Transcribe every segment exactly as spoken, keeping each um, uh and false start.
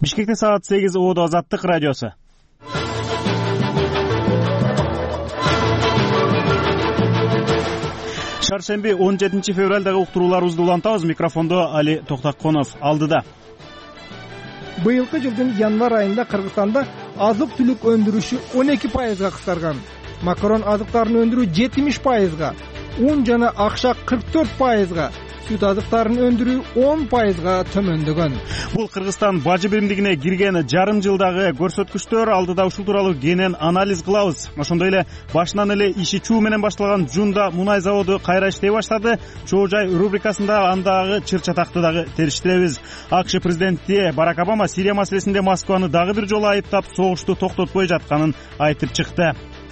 Бишкекте саат сегиз Оодо Азаттык радиосу. Шаршемби он жетинчи февралдагы уктурууларыбызды улантабыз. Микрофондо Али Токтаконов алдыда. Быйылкы жылдын январь айында Кыргызстанда азык-түлүк өндүрүшү он эки пайызга кыскарган. Макарон азыктарын өндүрүү жетимиш пайызга, un жана акча кырк төрт пайызга, сүт азыктарын өндүрүү он пайызга төмөндөгөн. Бул Кыргызстан бажы биримдигине кирген жарым жылдагы көрсөткүчтөр. Алдыда ушул тууралуу кенен анализ кылабыз. Ошондой эле башынан эле иши чуу менен башталган Жунда мунай заводу кайра иштей баштады. Чоо жай рубрикасында андагы чыр чатакты дагы териштиребиз. АКШ президенти Барак Обама Сирия маселесинде Москваны дагы бир жолу айыптап, согушту токтотпой жатканын айтып чыкты.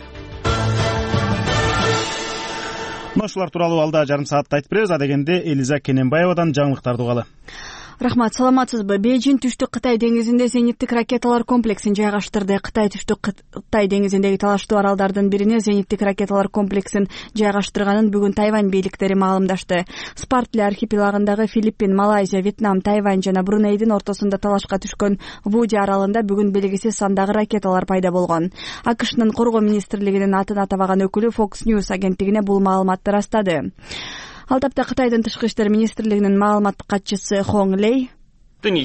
Ушулар тууралуу алда жарым саатта айтып беребиз. Адегенде Элиза Кененбаевадан жаңылыктарды угалы. Рахмат, саламатсызбы? Бейжин түштүк Кытай деңизинде зениттик ракеталар комплексин жайгаштырды. Кытай түштүк Кытай деңизиндеги талаштуу аралдардын бирине зениттик ракеталар комплексин жайгаштырганын бүгүн Тайвань бийликтери маалымдашты. Спартли архипелагындагы Филиппин, Малайзия, Вьетнам, Тайвань жана Брунейдин ортосунда талашка түшкөн Вуди аралында бүгүн белгисиз сандагы ракеталар пайда болгон. АКШнын коргоо министрлигинин атын атабаган өкүлү Fox News агенттигине бул маалыматты растады. Ал тапта Кытайдын тышкы иштер министрлигинин маалымат катчысы Хонг Лей Бул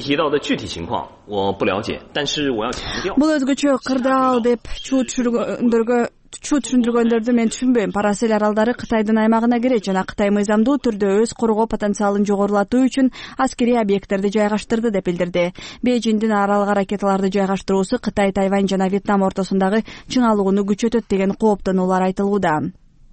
өзгөчө кырдаал деп чуу түшүндөргө чуу түшүндүргөндөрдү мен түшүнбөйм. Парасел аралдары Кытайдын аймагына кирет жана Кытай мыйзамдуу түрдө өз коргоо потенциалын жогорулатуу үчүн аскерий объекттерди жайгаштырды деп билдирди. Бейжиңдин аралга ракеталарды жайгаштыруусу Кытай, Тайвань жана Вьетнам ортосундагы чыңалууну күчөтөт деген кооптонуулар айтылууда.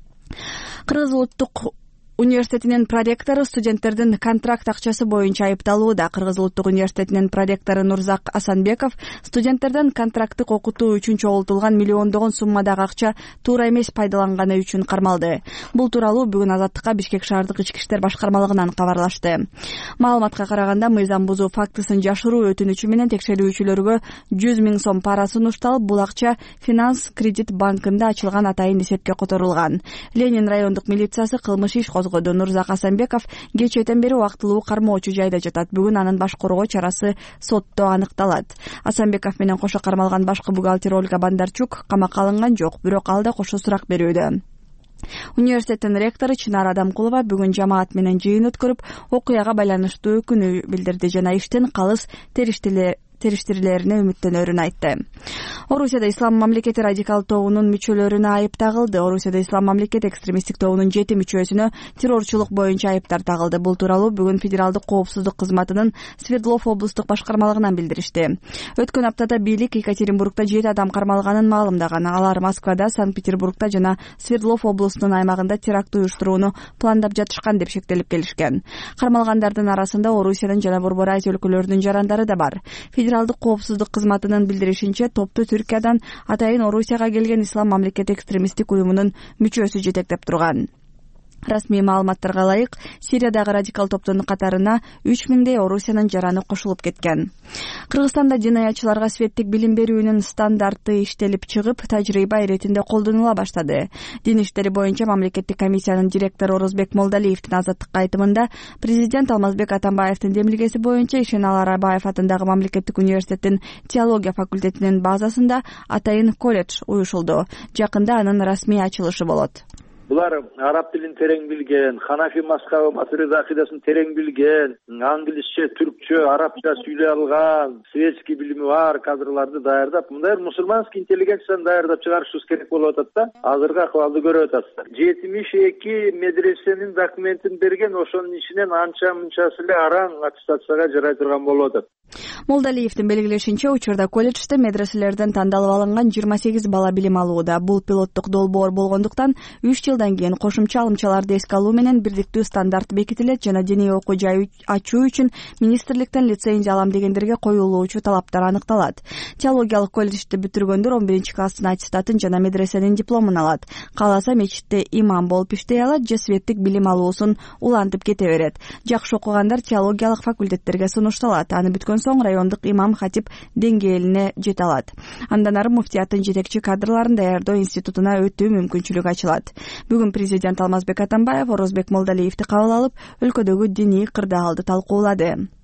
Кыргыз улуттук университетинин проректору студенттердин контракт акчасы боюнча айыпталууда. Кыргыз улуттук университетинин проректору Нурзак Асанбеков студенттерден контракттык окутуу үчүн чогултулган миллиондогон суммадагы акча туура эмес пайдаланганы үчүн кармалды. Бул тууралуу бүгүн Азаттыкка Бишкек шаардык ички иштер башкармалыгынан кабарлашты. Маалыматка караганда, мыйзам бузуу фактысын жашыруу өтүнүчү менен текшерүүчүлөргө жүз миң сом пара сунушталып, бул акча Финанс Кредит банкында ачылган атайын эсепке которулган. Ленин райондук милициясы кылмыш иш козгоду. Нурзак Асанбеков кечээден бери убактылуу кармоочу жайда жатат. Бүгүн анын баш коргоо чарасы сотто аныкталат. Асанбеков менен кошо кармалган башкы бухгалтер Ольга Бандарчук камакка алынган жок, бирок ал да кошо сурак берүүдө. Университеттин ректору Чынар Адамкулова бүгүн жамаат менен жыйын өткөрүп, окуяга байланыштуу өкүнүү билдирди жана иштин калыс териштирилерине үмүттөнөрүн айтты. Орусияда Ислам мамлекети радикал тобунун мүчөлөрүнө айып тагылды. Орусияда Ислам мамлекети экстремисттик тобунун жети мүчөсүнө террорчулук боюнча айыптар тагылды. Бул тууралуу бүгүн Федералдык коопсуздук кызматынын Свердлов облустук башкармалыгынан билдиришти. Өткөн аптада бийлик Екатеринбургда жети адам кармалганын маалымдаган. Алар Москвада, Санкт-Петербургда жана Свердлов облусунун аймагында теракт уюштурууну пландап жатышкан деп шектелип келишкен. Кармалгандардын арасында Орусиянын жана Борбор Азия өлкөлөрүнүн жарандары да бар. Федералдык коопсуздук кызматынын билдиришинче, топту Түркиядан атайын Орусияга келген Ислам мамлекети экстремисттик уюмунун мүчөсү жетектеп турган. Расмий маалыматтарга ылайык, Сириядагы радикал топтун катарына үч миңдей Орусиянын жараны кошулуп кеткен. Кыргызстанда динаятчыларга светтик билим берүүнүн стандарты иштелип чыгып, тажрыйба иретинде колдонула баштады. Дин иштери боюнча мамлекеттик комиссиянын директору Орозбек Молдалиевдин Азаттыкка айтымында, президент Алмазбек Атамбаевдин демилгеси боюнча Ишенал Арабаев атындагы мамлекеттик университеттин теология факультетинин базасында атайын колледж уюшулду. Жакында анын расмий ачылышы болот. Булар араб тилин терең билген, ханафи мазхабы Матурид акыдасын терең билген, англисче, түркчө, арабча сүйлөй алган, светский билими бар кадрыларды даярдап, мындай мусульманский интеллигенцияны даярдап чыгарышыбыз керек болуп атат да. Азыркы акыбалды көрүп атасыздар. жетимиш эки медресенин документин берген, ошонун ичинен анча мынчасы эле араң аттестацияга жарай турган болуп атат. Молдалиевдин белгилешинче, учурда колледжде медреселерден тандалып алынган жыйырма сегиз бала билим алууда. Бул пилоттук долбоор болгондуктан үч жылдан кийин кошумча алымчаларды эске алуу менен бирдиктүү стандарт бекитилет жана диний окуу жай ачуу үчүн министрликтен лицензия алам дегендерге коюлуучу талаптар аныкталат. Теологиялык колледжди бүтүргөндөр он биринчи класстын аттестатын жана медресенин дипломун алат. Кааласа мечитте имам болуп иштей алат же светтик билим алуусун улантып кете берет. Жакшы окугандар теологиялык факультеттерге сунушталат. Аны бүткөн соң райондук имам хатип деңгээлине жете алат. Андан ары муфтияттын жетекчи кадрларын даярдоо институтуна өтүү мүмкүнчүлүгү ачылат. Бүгүн президент Алмазбек Атамбаев Орозбек Молдалиевди кабыл алып, өлкөдөгү диний кырдаалды талкуулады.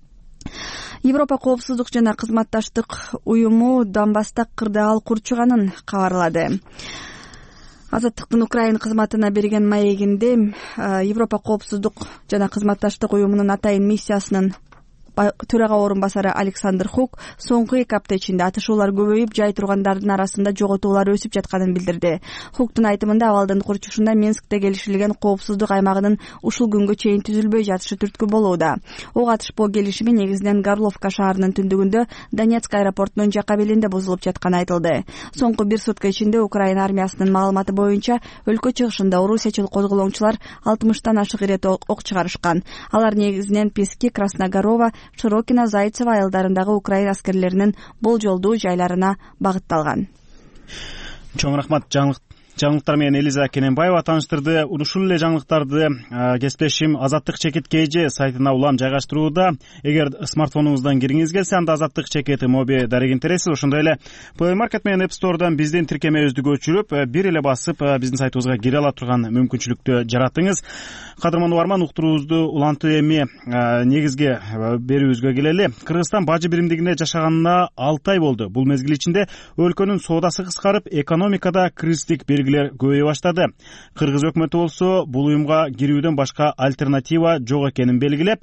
Европа коопсуздук жана кызматташтык уюму Донбасста кырдаал курчуганын кабарлады. Азаттыктын Украина кызматына берген маегинде Европа коопсуздук жана кызматташтык уюмунун атайын миссиясынын төрага орун басары Александр Хук соңку эки апта ичинде атышуулар көбөйүп, жай тургандардын арасында жоготуулар өсүп жатканын билдирди. Хуктун айтымында абалдын курчушунда Минскте келишилген коопсуздук аймагынын ушул күнгө чейин түзүлбөй жатышы түрткү болууда. Ого атышпоо келишими негизинен Горловка шаарынын түндүгүндө Донецк аэропортунун жака белинде бузулуп жатканы айтылды. Соңку бир сутка ичинде Украина армиясынын маалыматы боюнча өлкө чыгышында орусиячыл козголоңчулар алтымыштан ашык ирет ок чыгарышкан. Алар негизинен Пески, Красногорова, Широкино, Зайцево айылдарындагы Украина аскерлеринин болжолдуу жайларына багытталган. Чоң рахмат. Жаңылыктар менен Элиза Кененбаева тааныштырды. Ушул эле жаңылыктарды кесиптешим Азаттык чекит kg сайтына улам жайгаштырууда. Эгер смартфонуңуздан киргиңиз келсе, анда Азаттык чекит моби дарегин тересиз. Ошондой эле Play Market менен App Store'дан биздин тиркемебизди көчүрүп, бир эле басып биздин сайтыбызга кире ала турган мүмкүнчүлүктү жараттыңыз. Кадырман угарман, уктуруубузду улантуу эми негизги берүүбүзгө келели. Кыргызстан бажы биримдигинде жашаганына алты ай болду. Бул мезгил ичинде өлкөнүн соодасы кыскарып, экономикада кризистик белгилер көбөйө баштады. Кыргыз өкмөтү болсо бул уюмга кирүүдөн башка альтернатива жок экенин белгилеп,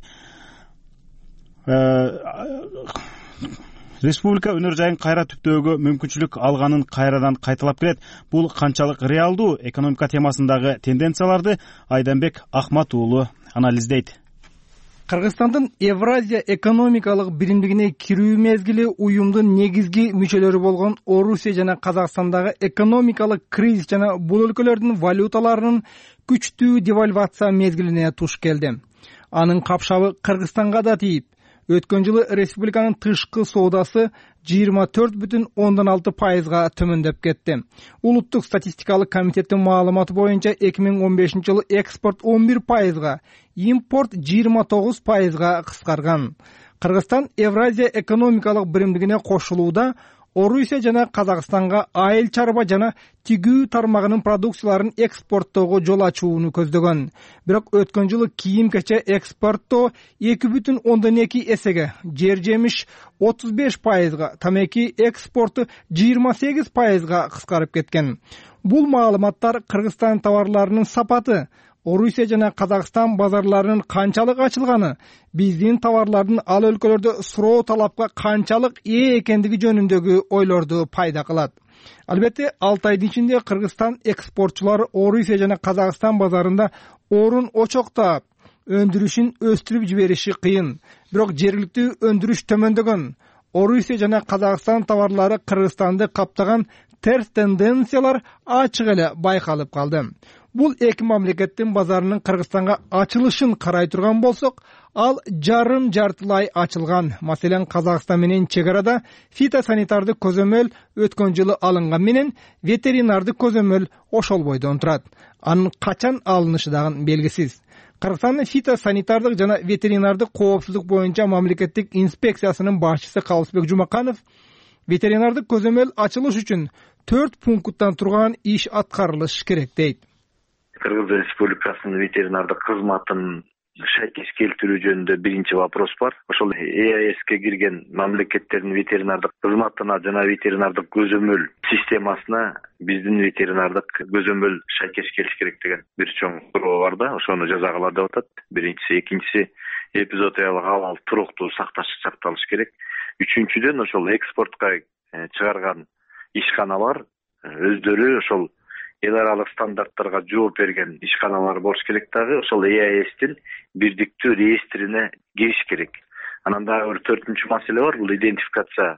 республика өнөр жайын кайра түптөөгө мүмкүнчүлүк алганын кайрадан кайталап келет. Бул канчалык реалдуу экономика темасындагы тенденцияларды Айданбек Ахмат уулу анализдейт. Кыргызстандын Евразия экономикалык биримдигине кирүү мезгили уюмдун негизги мүчөлөрү болгон Орусия жана Казакстандагы экономикалык кризис жана бул өлкөлөрдүн валюталарынын күчтүү девальвация мезгилине туш келди. Анын капшабы Кыргызстанга да тийип, өткөн жылы республиканын тышкы соодасы жыйырма төрт бүтүн ондон алты пайызга төмөндөп кетти. Улуттук статистикалык комитеттин маалыматы боюнча эки миң он бешинчи жылы экспорт он бир пайызга, импорт жыйырма тогуз пайызга кыскарган. Кыргызстан Евразия экономикалык биримдигине кошулууда Орусия жана Казакстанга айыл чарба жана тигүү тармагынын продукцияларын экспорттоого жол ачууну көздөгөн. Бирок өткөн жылы кийим-кече экспорттоо эки бүтүн ондон эки эсеге, жер жемиш отуз беш пайызга, тамеки экспорту жыйырма сегиз пайызга кыскарып кеткен. Бул маалыматтар Кыргызстан товарларынын сапаты, Орусия жана Казакстан базарларынын канчалык ачылганы, биздин товарлардын ал өлкөлөрдө суроо талапка канчалык ээ экендиги жөнүндөгү ойлорду пайда кылат. Албетте, алты айдын ичинде Кыргызстан экспортчулары Орусия жана Казакстан базарында орун очоктоп, өндүрүшүн өстүрүп жибериши кыйын. Бирок жергиликтүү өндүрүш төмөндөгөн. Орусия жана Казакстан товарлары Кыргызстанды каптаган терс тенденциялар ачык эле байкалып калды. Бул эки мамлекеттин базарынын Кыргызстанга ачылышын карай турган болсок, ал жарым жартылай ачылган. Маселен, Казакстан менен чек арада фитосанитардык көзөмөл өткөн жылы алынган менен ветеринардык көзөмөл ошол бойдон турат. Анын качан алынышы дагы белгисиз. Кыргызстандын фитосанитардык жана ветеринардык коопсуздук боюнча мамлекеттик инспекциясынын башчысы Калысбек Жумаканов ветеринардык көзөмөл ачылыш үчүн төрт пункттан турган иш аткарылыш керек дейт. Кыргыз Республикасынын ветеринардык кызматын шайкеш келтирүү жөнүндө биринчи вопрос бар. Ошол Э А Эске кирген мамлекеттердин ветеринардык кызматына жана ветеринардык көзөмөл системасына биздин ветеринардык көзөмөл шайкеш келиш керек деген бир чоң суроо бар да, ошону жазагыла деп атат. Биринчиси, экинчиси эпизоотиялык абал туруктуу сакталыш керек. Үчүнчүдөн ошол экспортко чыгарган ишканалар өздөрү ошол эл аралык стандарттарга жооп берген ишканалар болуш керек дагы, ошол Э А Эстин бирдиктүү реестрине кириш керек. Анан дагы бир төртүнчү маселе бар, бул идентификация,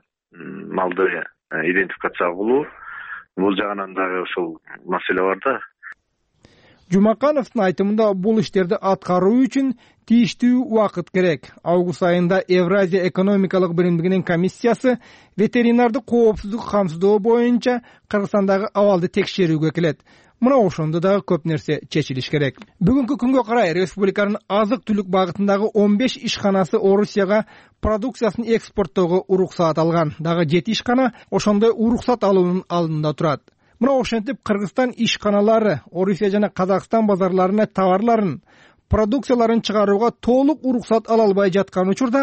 малды идентификация кылуу. Бул жагынан дагы ошол маселе бар да. Жумакановдун айтымында бул иштерди аткаруу үчүн тийиштүү убакыт керек. Август айында Евразия экономикалык биримдигинин комиссиясы ветеринардык коопсуздук камсыздоо боюнча Кыргызстандагы абалды текшерүүгө келет. Мына ошондо дагы көп нерсе чечилиш керек. Бүгүнкү күнгө карай республиканын азык-түлүк багытындагы он беш ишканасы Орусияга продукциясын экспорттоого уруксаат алган. Дагы жети ишкана ошондой уруксат алуунун алдында турат. Мына ошентип Кыргызстан ишканалары Орусия жана Казакстан базарларына товарларын, продукцияларын чыгарууга толук уруксат ала албай жаткан учурда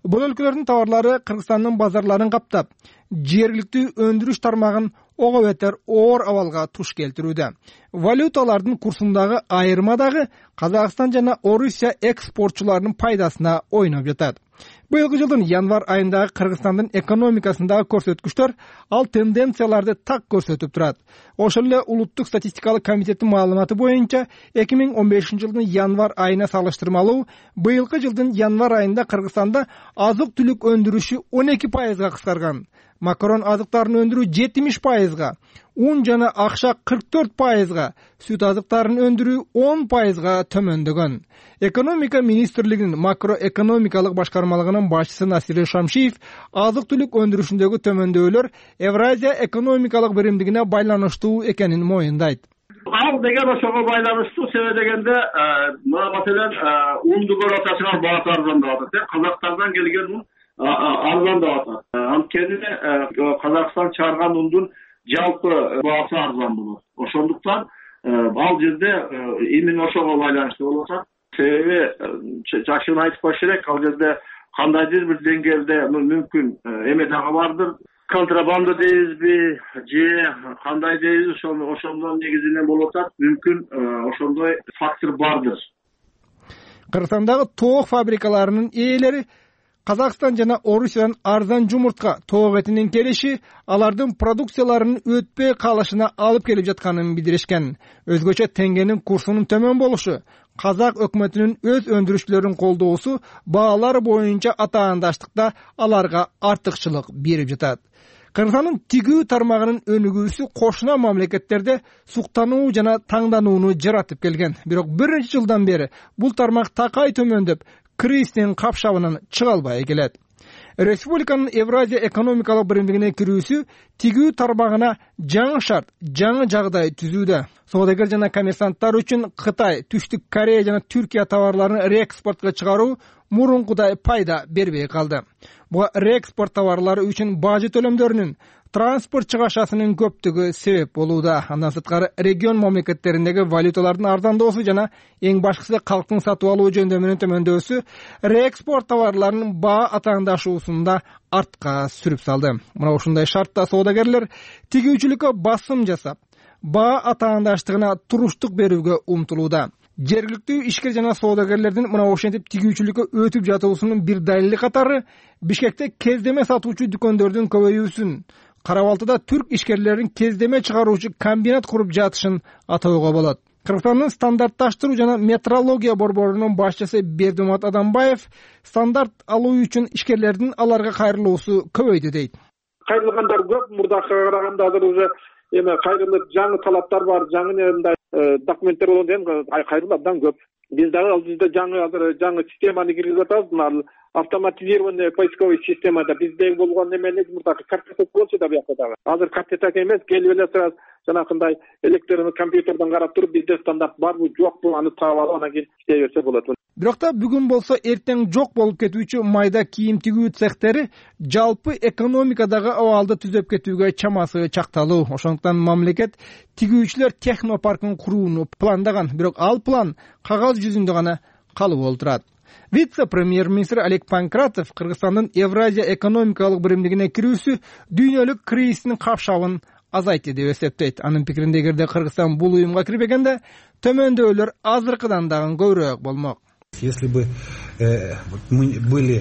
Бул өлкөлөрдүн товарлары Кыргызстандын базарларын каптап, жергиликтүү өндүрүш тармагын ого бетер оор абалга туш келтирүүдө. Валюталардын курсундагы айырма дагы Казакстан жана Орусия экспортчуларынын пайдасына ойноп жатат. Быйылкы жылдын январь айындагы Кыргызстандын экономикасындагы көрсөткүчтөр ал тенденцияларды так көрсөтүп турат. Ошол эле Улуттук статистикалык комитеттин маалыматы боюнча эки миң он бешинчи жылдын январь айына салыштырмалуу быйылкы жылдын январь айында Кыргызстанда азык-түлүк өндүрүшү он эки пайызга кыскарган. Макарон азыктарын өндүрүү жетимиш пайызга, un жана акча кырк төрт пайызга, сүт азыктарын өндүрүү он пайызга төмөндөгөн. Экономика министрлигинин макроэкономикалык башкармалыгынын башчысы Насир Шамшиев азык-түлүк өндүрүшүндөгү төмөндөөлөр Евразия экономикалык биримдигине байланыштуу экенин моюндайт. Ал деген ошого байланыштуу, себеби дегенде мына маселен унду көрүп атышкан баасы арзандап атат. Казакстандан келген ун арзандап атат. Анткени Казакстан чыгарган ундун жалпы баасы арзан болот. Ошондуктан ал жерде именно ошого байланыштуу болуп атат. Себеби жакшыны айтпаш керек, ал жерде кандайдыр бир деңгээлде мүмкүн эме дагы бардыр. Контрабанда дейбизби же кандай дейбиз, ошондон негизинен болуп атат. Мүмкүн ошондой фактор бардыр. Кыргызстандагы тоок фабрикаларынын ээлери Казакстан жана Орусиядан арзан жумуртка, тоок этинин келиши алардын продукцияларынын өтпөй калышына алып келип жатканын билдиришкен. Өзгөчө теңгенин курсунун төмөн болушу, Казак өкмөтүнүн өз өндүрүшчүлөрүн колдоосу баалар боюнча атаандаштыкта аларга артыкчылык берип жатат. Кыргызстандын тигүү тармагынын өнүгүүсү кошуна мамлекеттерде суктануу жана таңданууну жаратып келген. Бирок бир нече жылдан бери бул тармак такай төмөндөп, кризистин капшабынан чыга албай келет. Республиканын Евразия экономикалык биримдигине кирүүсү тигүү тармагына жаңы шарт, жаңы жагдай түзүүдө. Соодагер жана коммерсанттар үчүн Кытай, Түштүк Корея жана Түркия товарларын реэкспортко чыгаруу мурункудай пайда бербей калды. Буга реэкспорт товарлары үчүн бажы төлөмдөрүнүн, транспорт чыгашасынын көптүгү себеп болууда. Андан сырткары регион мамлекеттериндеги валюталардын арзандоосу жана эң башкысы калктын сатып алуу жөндөмүнүн төмөндөсү реэкспорт товарларынын баа атаандашуусунда артка сүрүп салды. Мына ушундай шартта соодагерлер тигүүчүлүккө басым жасап, баа атаандаштыгына туруштук берүүгө умтулууда. Жергиликтүү ишкер жана соодагерлердин мына ошентип тигүүчүлүккө өтүп жатуусунун бир далили катары Бишкекте кездеме сатуучу дүкөндөрдүн көбөйүүсүн, Карабалтыда түрк ишкерлерин кездеме чыгаруучу комбинат куруп жатышын атоого болот. Кыргызстандын стандартташтыруу жана метрология борборунун башчысы Бердимат Адамбаев стандарт алуу үчүн ишкерлердин аларга кайрылуусу көбөйдү дейт. Кайрылгандар көп, мурдакыга караганда азыр уже эме кайрылып жаңы талаптар бар, жаңы мындай документтер болот эми кайрылып абдан көп. Биз дагы ал жерде жаңы азыр жаңы системаны киргизип атабыз. Автоматизированный поисковый системада биздеги болгон эмени мурдакы картотека болчу да буякта дагы. Азыр картотека эмес, келип эле сразу жанакындай электронный компьютерден карап туруп бизде стандарт барбы, жокпу, аны таап алып анан кийин иштей берсе болот. Бирок та бүгүн болсо эртең жок болуп кетүүчү майда кийим тигүү цехтери жалпы экономикадагы абалды түзөп кетүүгө чамасы чакталуу. Ошондуктан мамлекет тигүүчүлөр технопаркын курууну пландаган, бирок ал план кагаз жүзүндө гана калып олтурат. Вице-премьер-министр Олег Панкратов Кыргызстандын Евразия экономикалык биримдигине кирүүсү дүйнөлүк кризистин капшабын азайтты деп эсептейт. Анын пикиринде эгерде Кыргызстан бул уюмга кирбегенде төмөндөөлөр азыркыдан дагы көбүрөөк болмок. Если бы э, мы были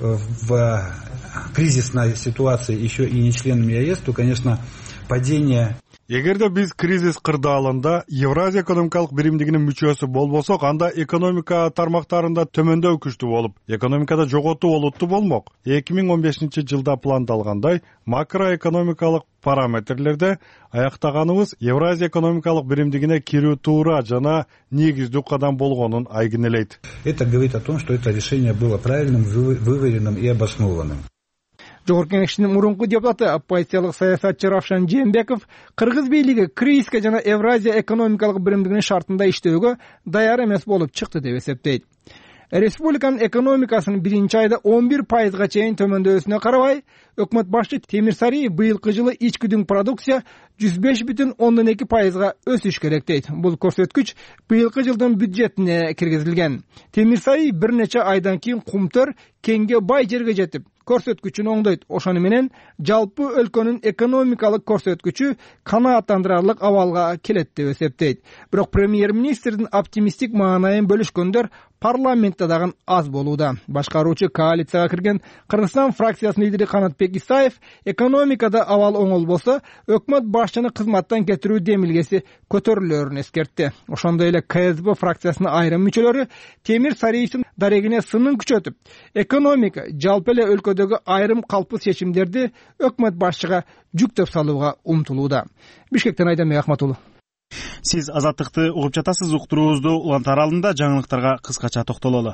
в кризисной ситуации еще и не членами ЕС, то, конечно, падение... Эгерде биз кризис кырдаалында Евразия экономикалык биримдигинин мүчөсү болбосок, анда экономика тармактарында төмөндөй күчтүү болуп, экономикада жоготуу олуттуу болмок. эки миң он бешинчи жылда пландалгандай макроэкономикалык параметрлерде аяктаганыбыз Евразия экономикалык биримдигине кирүү туура жана негиздүү кадам болгонун айгинелейт. Это говорит о том, что это решение было правильным, выверенным и обоснованным. Жогорку Кеңештин мурунку депутаты, оппозициялык саясатчы Равшан Жээнбеков Кыргыз бийлиги кризиске жана Евразия экономикалык биримдигинин шартында иштөөгө даяр эмес болуп чыкты деп эсептейт. Республиканын экономикасынын биринчи айда он бир пайызга чейин төмөндөсүнө карабай, өкмөт башчы Темир Сариев быйылкы жылы ички дүң продукция жүз беш бүтүн ондон эки пайызга өсүш керек дейт. Бул көрсөткүч быйылкы жылдын бюджетине киргизилген. Темир Сарый бир нече айдан кийин Кумтөр кеңге бай жерге жетип, көрсөткүчүн оңдойт. Ошону менен жалпы өлкөнүн экономикалык көрсөткүчү канааттандырарлык абалга келет деп эсептейт. Бирок премьер-министрдин оптимистик маанайын бөлүшкөндөр парламентте дагы аз болууда. Башкаруучу коалицияга кирген Кыргызстан фракциясынын лидери Канатбек Исаев экономикада абал оңолбосо өкмөт башчыны кызматтан кетирүү демилгеси көтөрүлөрүн эскертти. Ошондой эле ка эс дэ фракциясынын айрым мүчөлөрү Темир Сарыевдин дарегине сынын күчөтүп, экономика жалпы эле өлкөдөгү айрым калпсыз чечимдерди өкмөт башчыга жүктөп салууга умтулууда. Бишкектен Айданбек Ахматуллу. Сиз Азаттыкты угуп жатасыз. Уктуруубузду улантар аралында жаңылыктарга кыскача токтололу.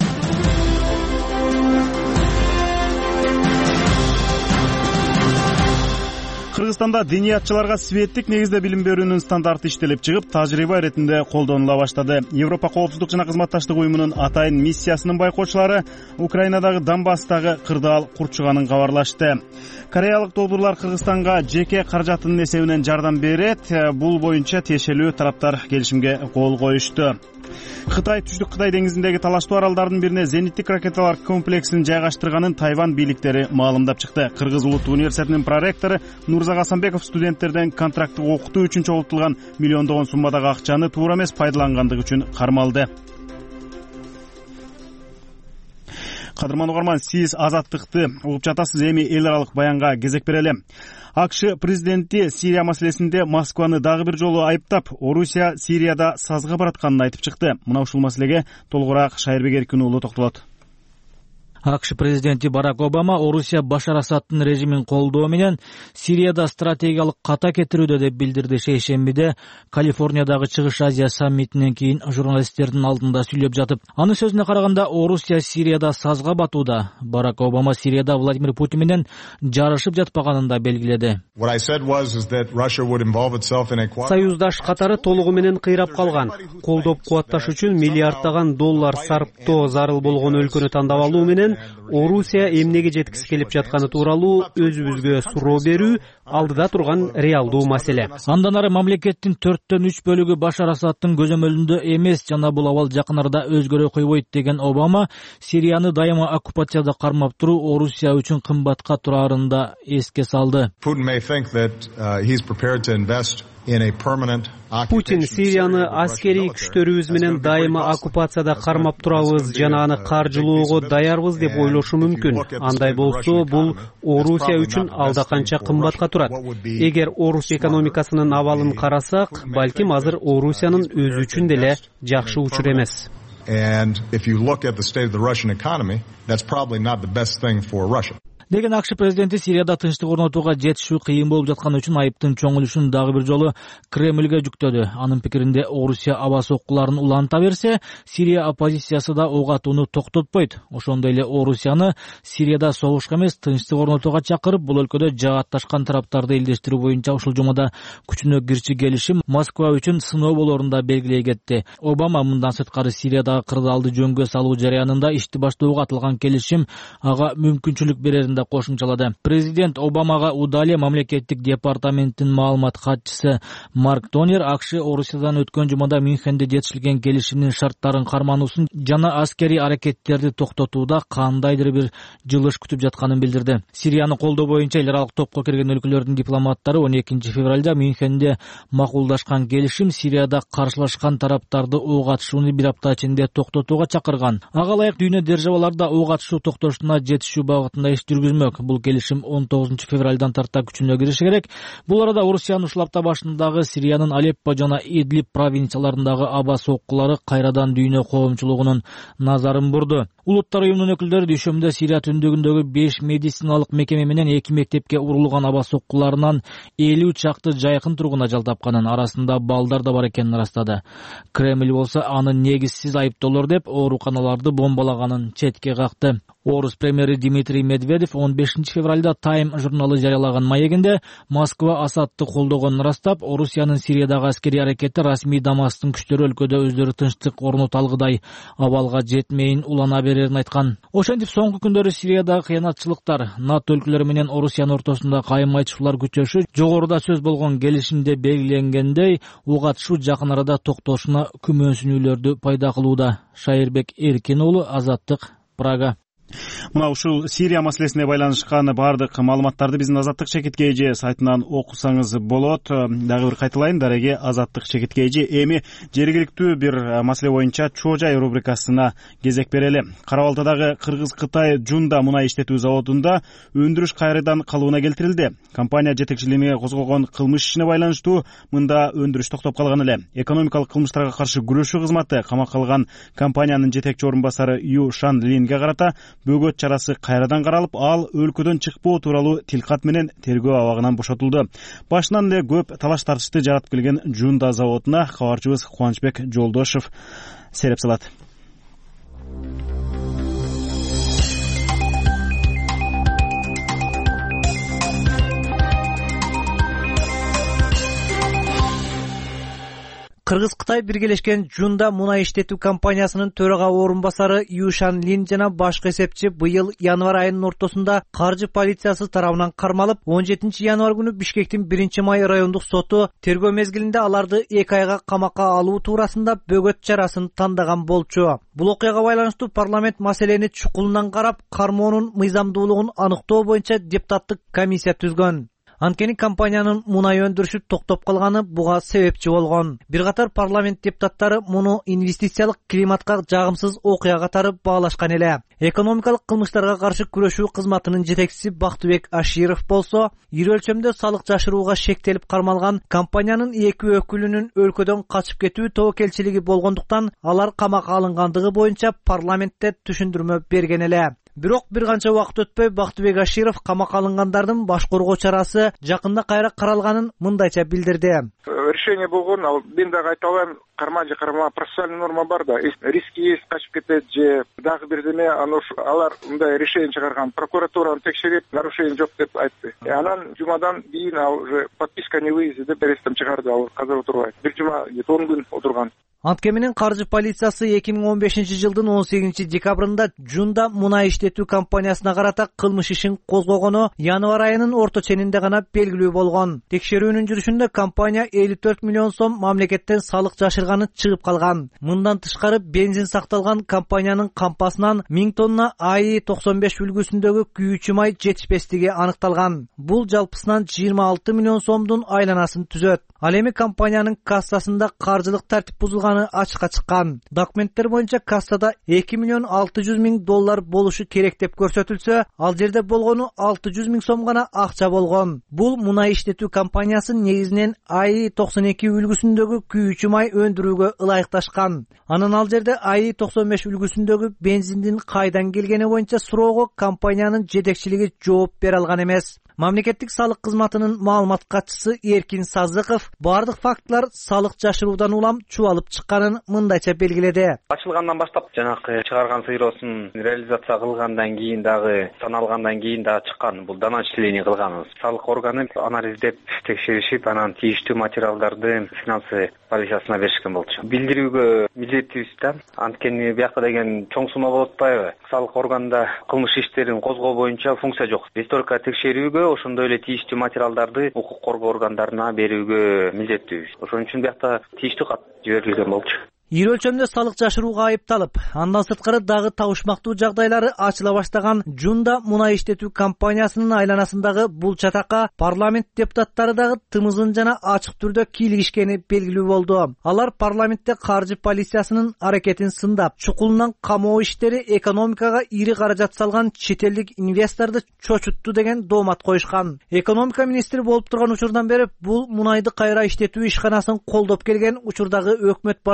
Кыргызстанда диниятчыларга светтик негизде билим берүүнүн стандарты иштелип чыгып, тажрыйба иретинде колдонула баштады. Европа коопсуздук жана кызматташтык уюмунун атайын миссиясынын байкоочулары Украинадагы Донбасстагы кырдаал курчуганын кабарлашты. Кореялык долбуурлар Кыргызстанга жеке каражатынын эсебинен жардам берет. Бул боюнча тиешелүү тараптар келишимге кол коюшту. Кытай Түштүк Кытай деңизиндеги талаштуу аралдардын бирине зениттик ракеталар комплексин жайгаштырганын Тайвань бийликтери маалымдап чыкты. Кыргыз улуттук университетинин проректору Нурзак Асанбеков студенттерден контракттык окутуу үчүн чогултулган миллиондогон суммадагы акчаны туура эмес пайдалангандыгы үчүн кармалды. Кадырман угарман, сиз Азаттыкты угуп жатасыз. Эми эл аралык баянга кезек берели. АКШ президенти Сирия маселесинде Москваны дагы бир жолу айыптап, Орусия Сирияда сазга баратканын айтып чыкты. Мына ушул маселеге толугураак Шайырбек Эркин уулу токтолот. АКШ президенти Барак Обама Орусия Башар Асадтын режимин колдоо менен Сирияда стратегиялык ката кетирүүдө деп билдирди. Шейшембиде Калифорниядагы Чыгыш Азия саммитинен кийин журналисттердин алдында сүйлөп жатып, анын сөзүнө караганда Орусия Сирияда сазга батууда. Барак Обама Сирияда Владимир Путин менен жарышып жатпаганын да белгиледи. Союздаш катары толугу менен кыйрап калган. Колдоп кубатташ үчүн миллиарддаган доллар сарптоо зарыл болгон өлкөнү тандап алуу менен Орусия эмнеге жеткиси келип жатканы тууралуу өзүбүзгө суроо берүү алдыда турган реалдуу маселе. Андан ары мамлекеттин төрттөн үч бөлүгү Башар Асадтын көзөмөлүндө эмес жана бул абал жакын арада өзгөрө койбойт деген Обама Сирияны дайыма оккупацияда кармап туруу Орусия үчүн кымбатка турарын да эске салды. Путин Сирияны аскерий күчтөрүбүз менен дайыма оккупацияда кармап турабыз жана аны каржылоого даярбыз деп ойлошу мүмкүн. Андай болсо, бул Орусия үчүн алда канча кымбатка турат. Эгер Орус экономикасынын абалын карасак, балким азыр Орусиянын өзү үчүн деле жакшы учур эмес. Деген АКШ президенти Сирияда тынчтык орнотууга жетишүү кыйын болуп жатканы үчүн айыптын чоңулушун дагы бир жолу Кремльге жүктөдү. Анын пикиринде Орусия аба соккуларын уланта берсе, Сирия оппозициясы да ок атууну токтотпойт. Ошондой эле Орусияны Сирияда согушка эмес, тынчтык орнотууга чакырып, бул өлкөдө жаатташкан тараптарды элдештирүү боюнча ушул жумада күчүнө кирчи келишим Москва үчүн сыноо болорун да белгилей кетти. Обама мындан сырткары Сириядагы кырдаалды жөнгө салуу жараянында ишти баштоого атылган келишим ага мүмкүнчүлүк берерин кошумчалады. Президент Обамага Удалия мамлекеттик департаменттин маалымат катчысы Марк Тонер АКШ Орусиядан өткөн жумада Мюнхенде жетишилген келишимдин шарттарын кармануусун жана аскерий аракеттерди токтотууда кандайдыр бир жылыш күтүп жатканын билдирди. Сирияны колдоо боюнча эл аралык топко кирген өлкөлөрдүн дипломаттары он экинчи февралда Мюнхенде макулдашкан келишим Сирияда каршылашкан тараптарды ок атышууну бир апта ичинде токтотууга чакырган. Ага ылайык дүйнө державалары да ок атышуу токтошуна жетишүү багытында иш жүргүзмөк. Бул келишим он тогузунчу февралдан тарта күчүнө кириши керек. Бул арада Орусиянын ушул апта башындагы Сириянын Алеппо жана Идлиб провинцияларындагы аба соккулары кайрадан дүйнө коомчулугунун назарын бурду. Улуттар уюмунун өкүлдөрү дүйшөмбүдө Сирия түндүгүндөгү беш медициналык мекеме менен эки мектепке урулган аба соккуларынан элүү чакты жайкын тургуна жал тапканын, арасында балдар да бар экенин ырастады. Кремль болсо аны негизсиз айыптоолор деп ооруканаларды бомбалаганын четке какты. Орус премьери Дмитрий Медведев он бешинчи февралда Time журналы жарыялаган маегинде Москва Асадты колдогонун ырастап, Орусиянын Сириядагы аскери аракети расмий Дамасктын күчтөрү өлкөдө өздөрү тынчтык орното алгыдай абалга жетмейин улана берерин айткан. Ошентип соңку күндөрү Сириядагы кыянатчылыктар, НАТО өлкөлөрү менен Орусиянын ортосунда кайым айтышуулар күчөшү жогоруда сөз болгон келишимде белгиленгендей угатышуу жакын арада токтошуна күмөнсүнүүлөрдү пайда кылууда. Шайырбек Эркин уулу, Азаттык, Прага. Мына ушул Сирия маселесине байланышкан бардык маалыматтарды биздин Азаттык чекит кж сайтынан окусаңыз болот. Дагы бир кайталайын, дареги Азаттык чекит кж. Эми жергиликтүү бир маселе боюнча Чоо жай рубрикасына кезек берели. Кара Балтадагы Кыргыз-Кытай Жунда мунай иштетүү заводунда өндүрүш кайрадан калыбына келтирилди. Компания жетекчилигине козголгон кылмыш ишине байланыштуу мында өндүрүш токтоп калган эле. Экономикалык кылмыштарга каршы күрөшүү кызматы камакка алган компаниянын жетекчи орун басары Ю Шан Линге карата бөгөт чарасы кайрадан каралып, ал өлкөдөн чыкпоо тууралуу тилкат менен тергөө абагынан бошотулду. Башынан эле көп талаш тартышты жаратып келген Жунда заводуна кабарчыбыз Кубанычбек Жолдошов сереп салат. Кыргыз-Кытай биргелешкен Жунда мунай иштетүү компаниясынын төрага орун басары Ю Шан Лин жана башкы эсепчи быйыл январь айынын ортосунда каржы полициясы тарабынан кармалып, он жетинчи январь күнү Бишкектин биринчи май райондук соту тергөө мезгилинде аларды эки айга камакка алуу туурасында бөгөт чарасын тандаган болчу. Бул окуяга байланыштуу парламент маселени чукулунан карап, кармоонун мыйзамдуулугун аныктоо боюнча депутаттык комиссия түзгөн. Анткени компаниянын мунай өндүрүшү токтоп калганы буга себепчи болгон. Бир катар парламент депутаттары муну инвестициялык климатка жагымсыз окуя катары баалашкан эле. Экономикалык кылмыштарга каршы күрөшүү кызматынын жетекчиси Бактыбек Аширов болсо, ири өлчөмдө салык жашырууга шектелип кармалган компаниянын эки өкүлүнүн өлкөдөн качып кетүү тобокелчилиги болгондуктан алар камакка алынгандыгы боюнча парламентте түшүндүрмө берген эле. Бирок бир канча убакыт өтпөй Бактыбек Аширов камакка алынгандардын баш коргоо чарасы жакында кайра каралганын мындайча билдирди. Решение болгон, ал мен дагы айта алам, карма же карма процессуальный норма бар да. Риски есть, качып кетет же дагы бирдеме, алар мындай решение чыгарган, прокуратураны текшерип, нарушение жок деп айтты. Анан жумадан кийин ал уже подписка не выезде деп аресттен чыгарды, ал казыр отурбайт. Бир жума он күн отурган. Анткеменин каржы полициясы эки миң он бешинчи жылдын он сегизинчи декабрында Жунда мунай иштетүү компаниясына карата кылмыш ишин козгогону январь айынын орто ченинде гана белгилүү болгон. Текшерүүнүн жүрүшүндө компания элүү төрт миллион сом мамлекеттен салык жашырганы чыгып калган. Мындан тышкары бензин сакталган компаниянын кампасынан миң тонна А И токсон беш үлгүсүндөгү күйүүчү май жетишпестиги аныкталган. Бул жалпысынан жыйырма алты миллион сомдун айланасын түзөт. Ал эми компаниянын кассасында каржылык тартип бузулганы ачыкка чыккан. Документтер боюнча кассада эки миллион алты жүз миң доллар болушу керек деп көрсөтүлсө, ал жерде болгону алты жүз миң сом гана акча болгон. Бул мунай иштетүү компаниясы негизинен А И токсон эки үлгүсүндөгү күйүүчү май өндүрүүгө ылайыкташкан. Анан ал жерде А И токсон беш үлгүсүндөгү бензиндин кайдан келгени боюнча суроого компаниянын жетекчилиги жооп бере алган эмес. Мамлекеттик салык кызматынын маалымат катчысы Эркин Сазыков бардык фактылар салык жашыруудан улам чубалып чыкканын мындайча белгиледи. Ачылгандан баштап жанакы чыгарган сыйроосун реализация кылгандан кийин дагы саналгандан кийин дагы чыккан. Бул доначисление кылганбыз. Салык органы анализдеп текшеришип, анан тийиштүү материалдарды финансы полициясына беришкен болчу. Билдирүүгө милдеттүүбүз да. Анткени биякта деген чоң сума болуп атпайбы? Салык органында кылмыш иштерин козгоо боюнча функция жок. Биз только текшерүүгө, ошондой эле тийиштүү материалдарды укук коргоо органдарына берүүгө милдеттүүбүз. Ошон үчүн биякта тийиштүү кат жиберилген болчу. Ири өлчөмдө салык жашырууга айыпталып, андан сырткары дагы табышмактуу жагдайлары ачыла баштаган Жунда мунай иштетүү компаниясынын айланасындагы бул чатакка парламент депутаттары дагы тымызын жана ачык түрдө кийлигишкени белгилүү болду. Алар парламентте каржы полициясынын аракетин сындап, чукулунан камоо иштери экономикага ири каражат салган чет элдик инвесторду чочутту деген доомат коюшкан. Экономика министри болуп турган учурдан бери бул мунайды кайра иштетүү ишканасын колдоп келген учурдагы өкмөт башчысы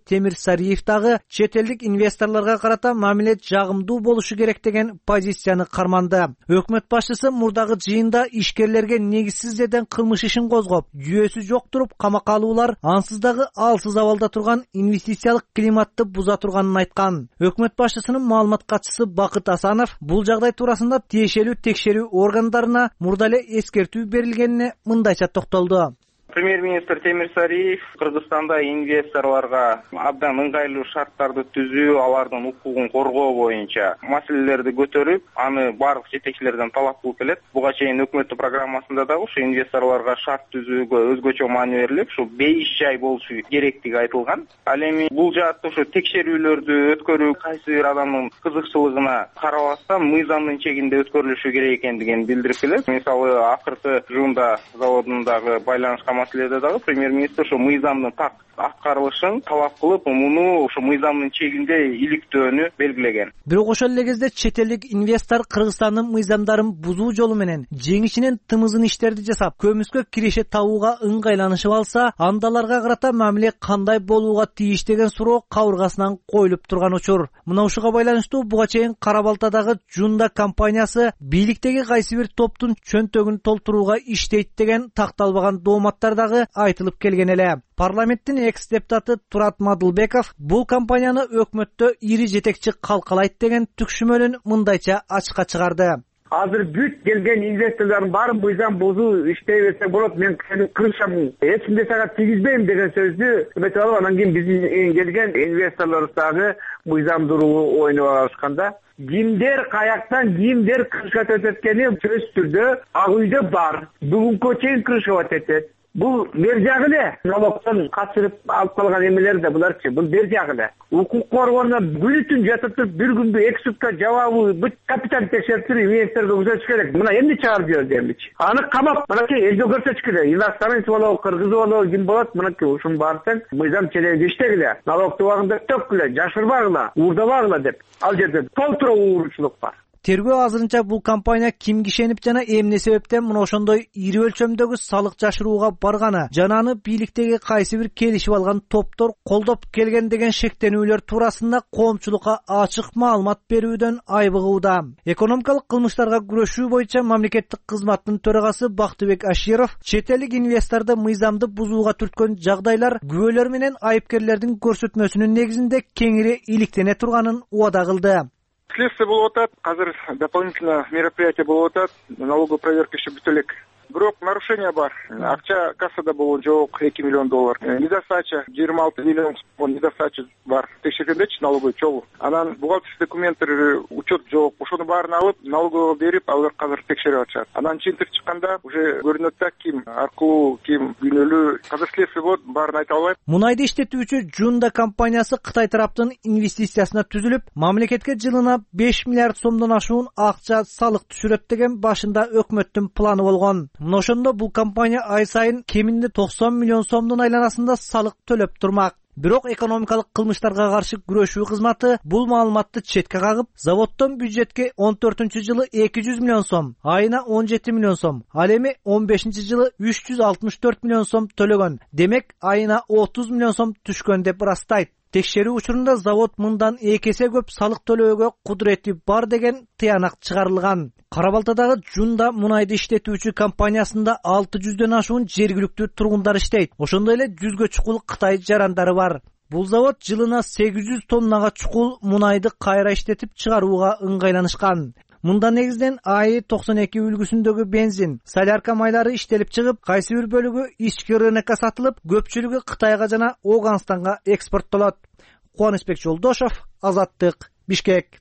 Темир Сариев дагы чет элдик инвесторлорго карата мамиле жагымдуу болушу керек деген позицияны карманды. Өкмөт башчысы мурдагы жыйында ишкерлерге негизсизден кылмыш ишин козгоп, жүйөсү жок туруп камакка алуулар ансыз дагы алсыз абалда турган инвестициялык климатты буза турганын айткан. Өкмөт башчысынын маалымат катчысы Бакыт Асанов бул жагдай туурасында тиешелүү текшерүү органдарына мурда эле эскертүү берилгенине мындайча токтолду. Премьер-министр Темир Сариев Кыргызстанда инвесторлорго абдан ыңгайлуу шарттарды түзүү, алардын укугун коргоо боюнча маселелерди көтөрүп, аны бардык жетекчилерден талап кылып келет. Буга чейин өкмөттүн программасында дагы ушу инвесторлорго шарт түзүүгө өзгөчө маани берилип, ушу бейиш жай болушу керектиги айтылган. Ал эми бул жаатта ушу текшерүүлөрдү өткөрүү кайсы бир адамдын кызыкчылыгына карабастан мыйзамдын чегинде өткөрүлүшү керек экендигин билдирип келет. Мисалы, акыркы жуунда заводундагы байланышка маселеде дагы премьер-министр ошо мыйзамдын так аткарылышын талап кылып, муну ошо мыйзамдын чегинде иликтөөнү белгилеген. Бирок ошол эле кезде чет элдик инвестор Кыргызстандын мыйзамдарын бузуу жолу менен жеңишинен тымызын иштерди жасап, көмүскө киреше табууга ыңгайланышып алса, андаларга карата мамиле кандай болууга тийиш деген суроо кабыргасынан коюлуп турган учур. Мына ушуга байланыштуу буга чейин Кара Балтадагы Жунда компаниясы бийликтеги кайсы бир топтун чөнтөгүн толтурууга иштейт деген такталбаган дооматтар дагы айтылып келген эле. Парламенттин экс-депутаты Турат Мадылбеков бул компанияны өкмөттө ири жетекчи калкалайт деген түкшүмөлүн мындайча ачыкка чыгарды. Азыр бүт келген инвесторлордун баарын мыйзам бузуу иштей берсе болот, мен сени кырышам, эч кимде сага тийгизбейм деген сөздү эметип алып, анан кийин биздин келген инвесторлор дагы мыйзам дуруу ойноп алышканда, кимдер каяктан кимдер кырышат өтөткени сөзсүз түрдө ак үйдө бар. Бүгүнкү чейин кырышып атат. Бул бер жагы эле налогтон качырып алып калган эмелер да буларчы. Бул бер жагы эле. Укук коргоонда күнү түн жатып туруп, бир күндө эки сутка жабабы бүт капитал текшерип туруп, инвесторго көрсөтүш керек. Мына эмне чыгарып жиберди эмичи. Аны камап, мынакей элге көрсөтүш керек. Иностранец болобу, кыргыз болобу, ким болот, мынакей ушунун баарын мыйзам чегинде иштегиле. Налогду убагында төккүлө, жашырбагыла, уурдабагыла деп. Ал жерде толтура ууручулук бар. Тергөө азырынча бул компания ким кишенип жана эмне себептен мына ошондой ири өлчөмдөгү салык жашырууга барганы жана аны бийликтеги кайсы бир келишип алган топтор колдоп келген деген шектенүүлөр туурасында коомчулукка ачык маалымат берүүдөн айбыгууда. Экономикалык кылмыштарга күрөшүү боюнча мамлекеттик кызматтын төрагасы Бактыбек Аширов чет элдик инвесторду мыйзамды бузууга түрткөн жагдайлар күбөлөр менен айыпкерлердин көрсөтмөсүнүн негизинде кеңири иликтене турганын убада кылды. Следствие болуп атат, азыр дополнительно мероприятие болуп атат, налоговая проверка еще бүт элек. Бирок нарушение бар. Акча кассада болгон жок, эки миллион доллар. Недостача жыйырма алты миллион сом недостача бар. Текшергендечи налоговый чогуу. Анан бухгалтерский документтер, учет жок. Ошону баарын алып, налоговойго берип, алар азыр текшерип атышат. Анан жыйынтык чыкканда уже көрүнөт да ким аркылуу, ким күнөөлүү. Азыр следствие болот, баарын айта албайм. Мунайды иштетүүчү Жунда компаниясы Кытай тараптын инвестициясына түзүлүп, мамлекетке жылына беш миллиард сомдон ашуун акча салык түшүрөт деген башында өкмөттүн планы болгон. Мына ошондо бул компания ай сайын кеминде токсон миллион сомдун айланасында салык төлөп турмак. Бирок экономикалык кылмыштарга каршы күрөшүү кызматы бул маалыматты четке кагып, заводдон бюджетке он төртүнчү жылы эки жүз миллион сом, айына он жети миллион сом, ал эми он бешинчи жылы үч жүз алтымыш төрт миллион сом төлөгөн. Демек, айына отуз миллион сом түшкөн деп ырастайт. Текшерүү учурунда завод мындан эки эсе көп салык төлөөгө кудурети бар деген тыянак чыгарылган. Кара Балтадагы Жунда мунайды иштетүүчү компаниясында алты жүздөн ашуун жергиликтүү тургундар иштейт. Ошондой эле жүзгө чукул Кытай жарандары бар. Бул завод жылына сегиз жүз тоннага чукул мунайды кайра иштетип чыгарууга ыңгайланышкан. Мында негизден АИ токсон эки үлгүсүндөгү бензин, солярка майлары иштелип чыгып, кайсы бир бөлүгү ички рынокко сатылып, көпчүлүгү Кытайга жана Ооганстанга экспорттолот. Кубанычбек Жолдошов, Азаттык, Бишкек.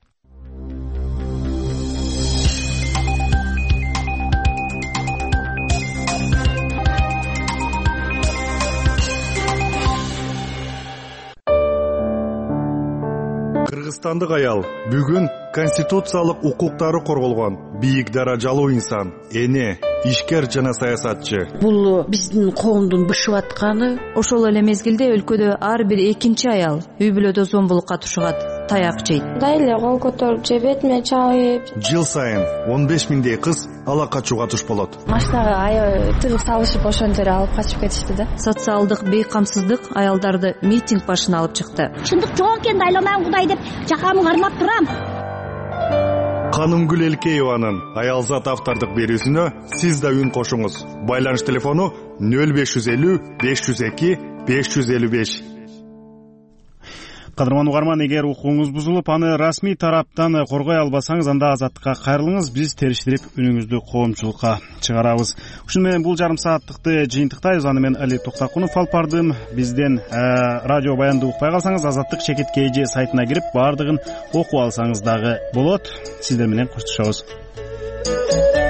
Кыргызстандык аял бүгүн конституциялык укуктары корголгон бийик даражалуу инсан, эне, ишкер жана саясатчы. Бул биздин коомдун бышып атканы. Ошол эле мезгилде өлкөдө ар бир экинчи аял үй бүлөдө зомбулукка тушугат. таяк жейт. Мындай эле кол көтөрүп же бетиме чабып. Жыл сайын он беш миңдей кыз ала качууга туш болот. Машинага аябай тыгып салышып ошентип эле алып качып кетишти да. Социалдык бейкамсыздык аялдарды митинг башына алып чыкты. Чындык жок экен, айламан Кудай деп жакамды кармап турам. Канымгүл Элкееванын аялзат автордук берүүсүнө сиз да үн кошуңуз. Байланыш телефону нөл беш жүз элүү беш жүз эки беш жүз элүү беш. Кадырман угарман, эгер укугуңуз бузулуп, аны расмий тараптан коргой албасаңыз, анда азаттыкка кайрылыңыз. Биз териштирип үнүңүздү коомчулукка чыгарабыз. Ушуну менен бул жарым сааттыкты жыйынтыктайбыз. Аны мен Али Токтакунов алып бардым. Бизден радио баянды укпай калсаңыз, Азаттык Шекет КЖ сайтына кирип баардыгын окуп алсаңыз дагы болот. Сиздер менен коштошобуз.